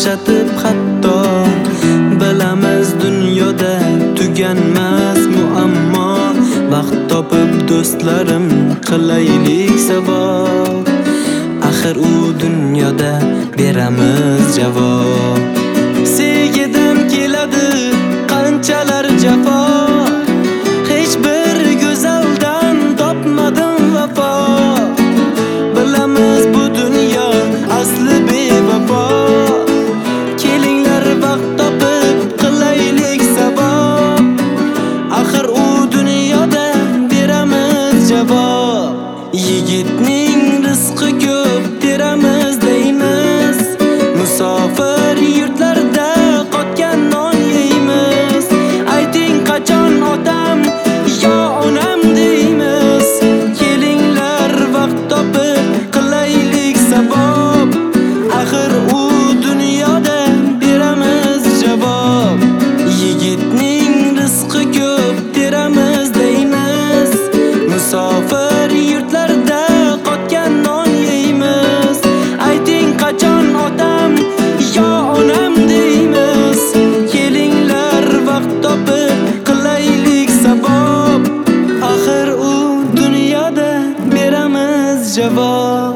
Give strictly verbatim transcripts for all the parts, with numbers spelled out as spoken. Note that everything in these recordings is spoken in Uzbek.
qaqshatib hatto. Bilamiz dunyoda tuganmas muammo. Vaqt topib do'stlarim qilaylik savob. Axir u dunyoda beramiz javob. Sevgidan keladi qanchalar jafo. Hech bir go'zaldan topmadim vafo. Bilamiz bu dunyo asli bevafo. Kelinglar vaqt topib qilaylik savob. Axir u dunyoda beramiz javob. Yigitning rizqi ko'p teramiz deymiz. Musofir yurtlarda qotgan non yeymiz. Ayting qachon otam yo onam deymiz. Kelinglar vaqt topib qilaylik savob. Axir u dunyoda beramiz javob. Yigitning rizqi ko'p teramiz deymiz. Musofir yurtlarda qotgan non yeymiz. Ayting qachon otam yo onam deymiz. Kelinglar vaqt topib qilaylik savob. Axir u dunyoda beramiz javob.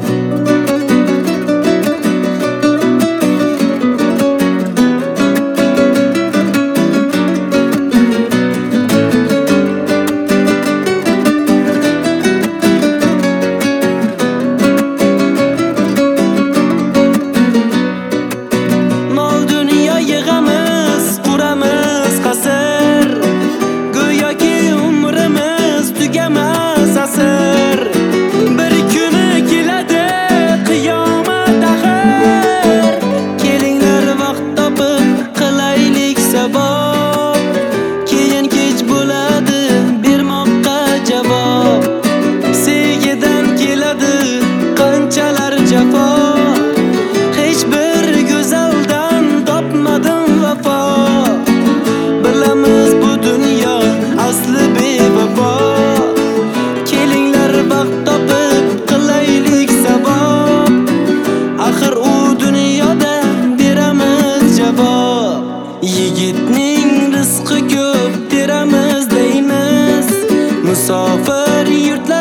Bir kuni keladi qiyomat axir. Kelinglar vaqt topib qilaylik savob. Keyin kech bo'ladi bermoqqa javob. Sevgidan keladi qanchalar jafo. Hech bir go'zaldan topmadim vafo. Bilamiz bu dunyo asli bevafo. Vaqt topib qilaylik savob. Axir u dunyoda beramiz javob. Yigitning rizqi ko'p teramiz deymiz. Musofir yurtlar